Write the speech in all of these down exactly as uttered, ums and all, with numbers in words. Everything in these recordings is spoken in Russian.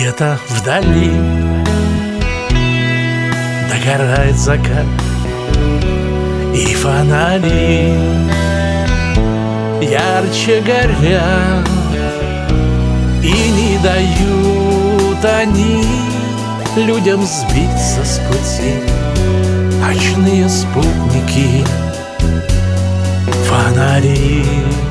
Где-то вдали догорает закат, и фонари ярче горят, и не дают они людям сбиться с пути. Ночные спутники, фонари,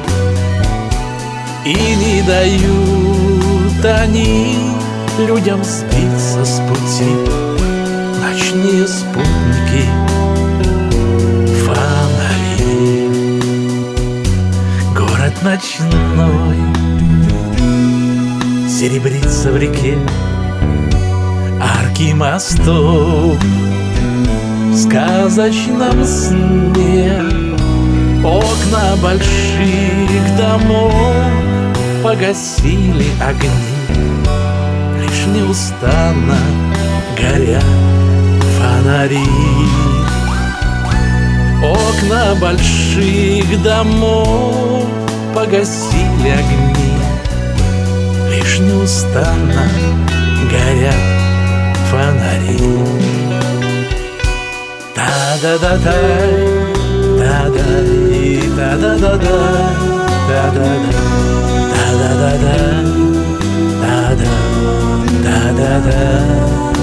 и не дают они людям сбиться с пути. Ночные спутники, фонари. Город ночной серебрится в реке, арки мостов в сказочном сне. Окна больших домов погасили огни, лишь неустанно горят фонари. Окна больших домов погасили огни, лишь неустанно горят фонари. Та-да-да-дай, та-дай, та-да-да-дай, та-да-дай, та-да-да-дай, та-да-да-да-дай,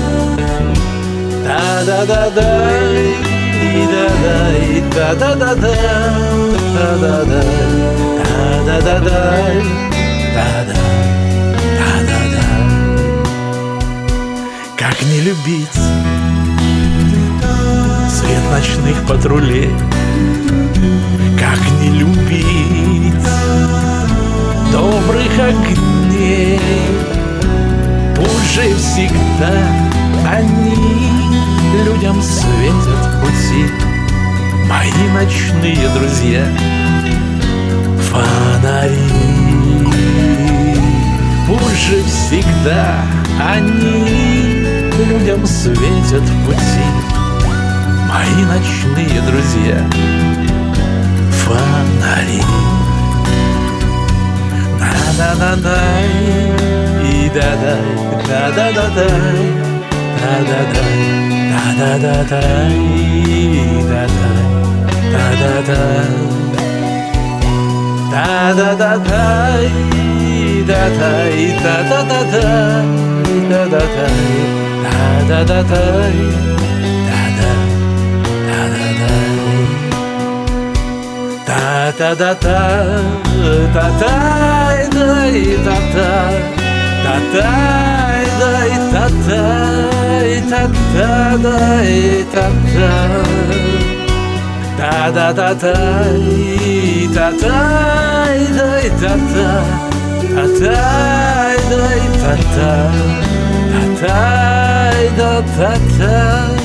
та-да-да-дай, и-да-дай, та-да-да-дай, та-да-дай, та-да-да-дай, та-да, та-да-дай. Как не любить свет ночных патрулей, как не любить добрых огней. Пусть же всегда они людям светят пути, мои ночные друзья, фонари. Пусть же всегда они людям светят пути, мои ночные друзья, фонари. На-на-на-дай, и-да-дай, да-да-да-дай, да-да-дай, да-да-да-дай, и-да-дай, да-да-дай, да-да-да-дай, и-да-дай, да-да-да-дай, да-да-дай, да-да-да-дай, да-да. Та-та-та-та, та-тай, дай, та-та, та-тай, дай, та-тай, та-та, дай, та-та, та-та-та-тай, та-тай, дай, та-та, та-тай, дай, та-та, та-тай, да, та-та.